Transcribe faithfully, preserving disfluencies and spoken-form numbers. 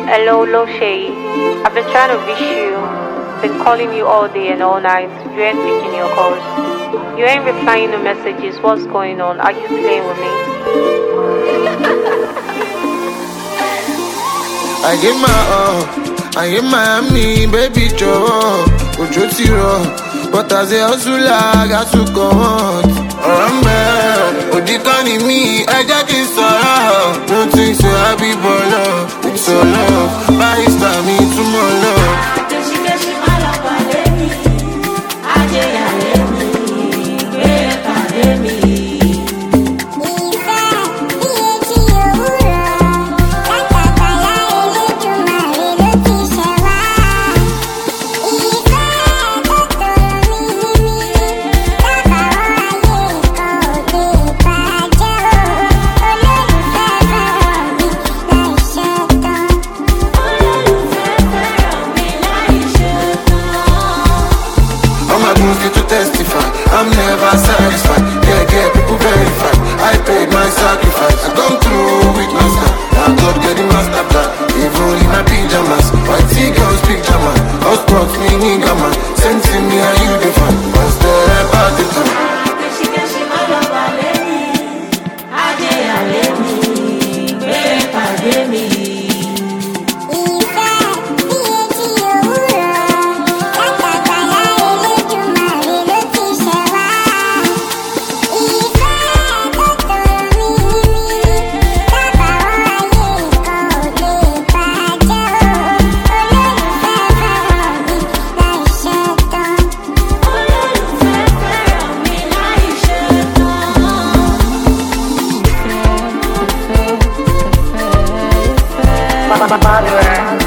Hello, Loshay. I've been trying to reach you. Been calling you all day and all night. You ain't picking your calls. You ain't replying to messages. What's going on? Are you playing with me? I give my all. I give Miami, baby Joe. Ojo ti ro, but as a hustler, I got to go on. Remember, Odi Kani me, I just can't sorrow. No things so happy, but love, it's so love. By this time, me tomorrow. To testify, I'm never satisfied. Yeah, yeah, people verify. I paid my sacrifice. I come through with my star. Now God get the master plan. Even in my pajamas, white tea girls picture man. House brought me nigga man. Sensing me and you the fan. Once there about the time. Barbara.